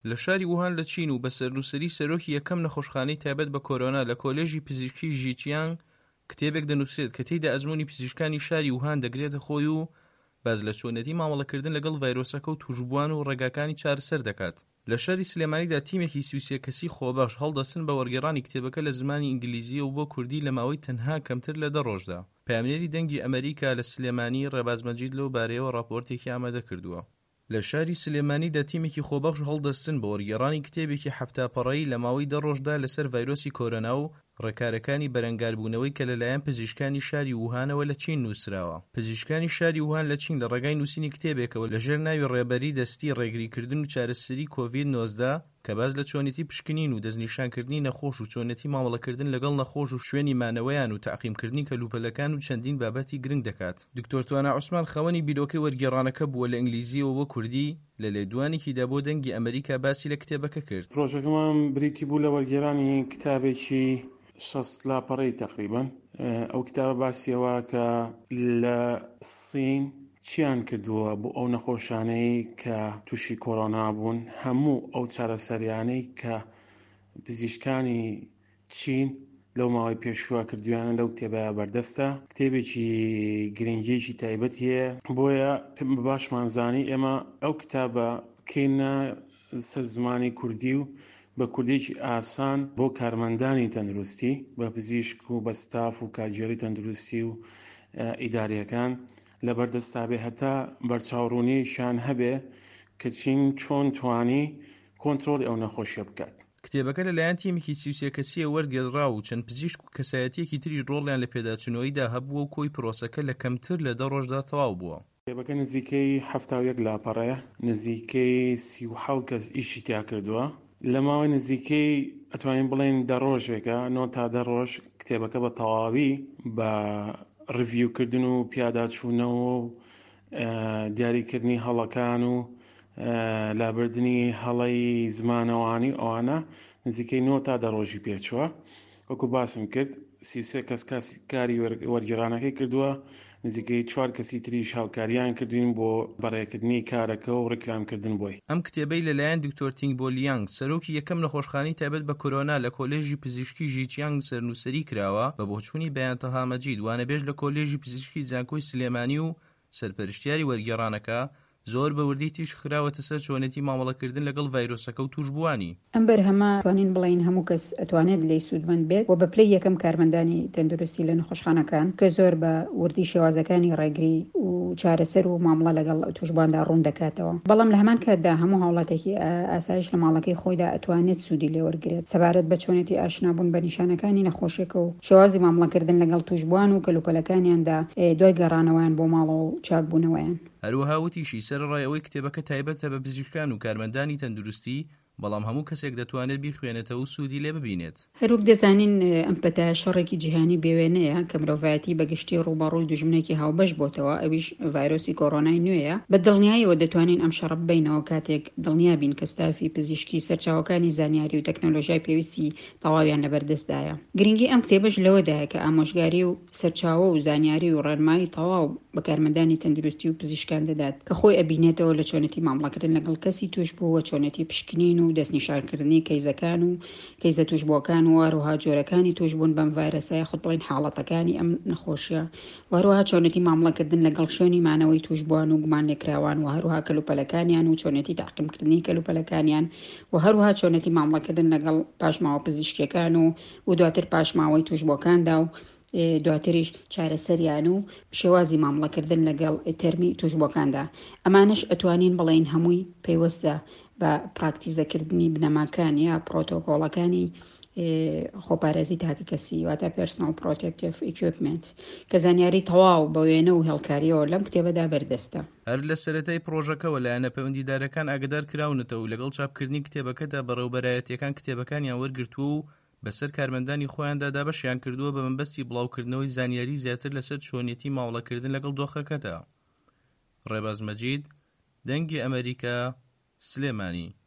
لە شاری ووهان لە چین و بە سەرنووسەری سەرۆکی یەکەم نەخۆشخانەی تایبەت بە کۆرۆنا لە کۆلێژی پزیشکی ژیچیانگ کتێبێک دەنووسێت کە تێیدا ئەزموونی پزیشکانی شاری ووهان دەگرێتە خۆی و باز لە چۆنەتی مامەڵەکردن لەگەڵ ڤایرۆسەکە و توشبووان و ڕێگاکانی چارەسەر دەکات. لە شاری سلێمانیدا تیمێکی سویسێ کەسی خۆبەخش هەڵدەستن بە وەرگێڕانی کتێبەکە لە زمانی ئینگلیزیە و بۆ کوردی لە ماوەی تەنها کەمتر لە 10 ڕۆژدا. پامێری دەنگی ئەمریکا لە سلێمانی ڕێباز مەجید لەو بارەیەوە راپۆرتێکی ئامادە کردووە. لە شاری سلێمانیدا تیمێکی خۆبەخش هەڵدەستن بە وەرگێڕانی کتێبێکی هەفتاپەڕەیی لە ماوەی 10 ڕۆژدا لەسەر ڤایرۆسی کۆرۆنا و ڕێکارەکانی بەرەنگاربوونەوەی کە لەلایەن پزیشکانی شاری ووهانەوە لە چین نووسراوە. پزیشکانی شاری ووهان لە چین لە ڕێگای نووسینی کتێبێکەوە لەژێر ناوی ڕێبەری دەستی ڕێگریکردن و چارەسەری کۆڤید-19 کە باز لە چۆنێتی پشکنین و دەستنیشانکردنی نەخۆش و چۆنێتی مامەڵەکردن لەگەڵ نەخۆش و شوێنی مانەوەیان و تەعقیمکردنی کەلوپەلەکان و چەندین بابەتی گرنگ دەکات. دکتۆر توانە عوسمان خەوەنی بیرۆکەی وەرگێڕانەکە بووە لە ئینگلیزیەوە بۆ کوردی لە لێدوانێکیدا بۆ دەنگی ئەمریکا باسی لە کتێبەکە کرد. پرۆژەکەمان بریتی بوو لە وەرگێڕانی کتابێکی 60 لاپەڕەی تقریبا. ئەو کتابە باسیەوە کە لە سین چیان کردووە بۆ ئەو نەخۆشانەی کە تووشی کۆرۆنا بوون، هەموو ئەو چارەسەریانەی کە پزیشکانی چین لەو ماوەی پێشووە کردویانە لەو کتێبە بەردەستە. کتێبێکی گرنگیەکی تایبەتی هەیە، بۆیە باشمان زانی ئێمە ئەو کتابە بکەینە سەر زمانی کوردی و بە کوردێکی ئاسان بۆ کارمەندانی تەندروستی، بە پزیشک و بە ستاف و کارگێڕی تەندروستی و ئیداریەکان لە بەردەستا بێ هەتا بەرچاوڕوونیشان هەبێ کە چین چۆن توانی کۆنتڕۆڵی ئەو نەخۆشیە بکات. کتێبەکە لەلایەن تیمێکی سویسێ کەسیە وەرگێڕا و چەند پزیشک و کەسایەتیەکی تریش ڕۆڵیان لە پێداچوونەوەیدا هەبووە و کۆی پرۆسەکە لە کەمتر لە 10 ڕۆژدا تەواو بووە. کتێبەکە نزیکەی 71 لاپەڕەیە، نزیکەی 37 کەس ئیشی تیا کردووە. لە ماوەی نزیکەی ئەتوانین بڵێن 10 ڕۆژێکە 9 تا 10 ڕۆژ کتێبەکە بە تەواوی بە ڕڤیوکردن و پیاداچوونەوە و دیاریکردنی هەڵەکان و لابردنی هەڵەی زمانەوانی ئەوانە نزیکەی 9 تا 10 ڕۆژی پێچووە. وەکو باسم کرد 33 کەس کاری وەرگێڕانەکەی کردووە، نزیکەی 4 کەسی تریش هاوکاریان کردوین بۆ بەڕێکردنی کارەکە و ڕێکلامکردن بۆی. ئەم کتێبەی لەلایەن دکتۆر تینگ بۆلیانگ سەرۆکی یەکەم نەخۆشخانەی تایبەت بە کۆرۆنا لە کۆلێژی پزیشکی ژیچیانگ سەرنووسەری کراوە بە بۆچوونی بەیانتەها مەجید وانەبێژ لە کۆلێژی پزیشکی زانکۆی سلێمانی و سەرپەرشتیاری وەرگێڕانەکە زۆر بە وردی تیش خراوەتە سەر چۆنێتی مامەڵەکردن لەگەڵ ڤایرۆسەکە و توشبووانی. ئەم بەرهەمە توانین بڵین هەموو کەس ئەتوانێت لێی سوودمەند بێت و بەپلەی یەکەم کارمەندانی تەندروستی لە نەخۆشخانەکان کە زۆر بە وردی شێوازەکانی ڕێگری و چارەسەر و مامەڵە لەگەڵ توشبواندا ڕوون دەکاتەوە. بەڵام لە هەمان کاتدا هەموو هاوڵاتێکی ئاسایش لە ماڵەکەی خۆیدا ئەتوانێت سوودی لێ وەرگرێت سەبارەت بە چۆنێتی ئاشنابوون بە نیشانەکانی نەخۆشیەکە و شێوازی مامەڵەکردن لەگەڵ توشبوان و کەلوپەلەکانیاندا دوای گەڕانەوەیان بۆ ماڵەوە و چاکبوونەوەیان. هەروەها وتیشی سەرڕای ئەوەی کتێبەکە تایبەتە بە پزیشکان و کارمەندانی تەندروستی، بەڵام هەموو کەسێک دەتوانێت بیخوێنێتەوە و سوودی لێ ببینێت. هەروک دەزانین ئەم پەتایە شەڕێکی جیهانی بێوێنەیە کە مرۆڤایەتی بەگشتی ڕووبەڕووی دوژمنێکی هاوبەش بۆتەوە، ئەویش ڤایرۆسی کۆڕۆنای نوێیە. بە دڵنیاییەوە دەتوانین ئەم شەڕە ببینەوە کاتێک دڵنیا بین کە ستافی پزیشکی سەرچاوەکانی زانیاری و تەکنۆلۆژیای پێویستی تەواویان لەبەردەستدایە. گرنگی ئەم کتێبەش لەوەدایە کە ئامۆژگاری و سەرچاوە و زانیاری و ڕێنمایی تەواو بە کارمەندانی تەندروستی و پزیشکان دەدات کە خۆی ئەبینێتەوە لە چۆنێتی مامەڵەکردن لەگەڵ کەسی توش بووە، چۆنێتی پشکنین و دەستنیشانکردنی کەیزەکان و کەیزە توشبووەکان و هەروەها جۆرەکانی توشبوون بەم ڤایرۆسە خۆت بڵین حاڵەتەکانی ئەم نەخۆشیە و هەروەها چۆنێتی مامەڵەکردن لەگەڵ شوێنی مانەوەی توشبووان و گومان لێکراوان و هەروەها کەلوپەلەکانیان و چۆنێتی تەعقیمکردنی کەلوپەلەکانیان و هەروەها چۆنێتی مامەڵەکردن لەگەڵ پاشماوە پزیشکیەکان و دواتر پاشماوەی توشبووەکاندا و دواتریش چارەسەریان و شێوازی مامەڵەکردن لەگەڵ تەرمی توشبووەکاندا. ئەمانش ئەتوانین بڵین هەمووی پەیوەستە بە پراکتیزەکردنی بنەماکان یا پرۆتۆکۆڵەکانی خۆپارێزی تاکە کەسی واتە پێرسۆنەڵ پرۆتێکتیڤ ئیکویپمنت کە زانیاری تەواو بە وێنە و هێڵکاریەوە لەم کتێبەدا بەردەستە. هەر لە سەرەتای پرۆژەکەەوە لایەنە پەیوەندیدارەکان ئاگدار کراونەتەوە و لەگەڵ چاپکردنی کتێبەکەدا بەڕێوەبەرایەتیەکان کتێبەکانیان وەرگرتووە و بەسەر کارمەندانی خۆیاندا دابەشیان کردووە بە مەبەستی بڵاوکردنەوەی زانیاری زیاتر لەسەر چۆنیەتی ماوەڵەکردن لەگەڵ دۆخەکەدا. ڕێباز مەجید، دەنگی ئەمریکا، سلێمانی.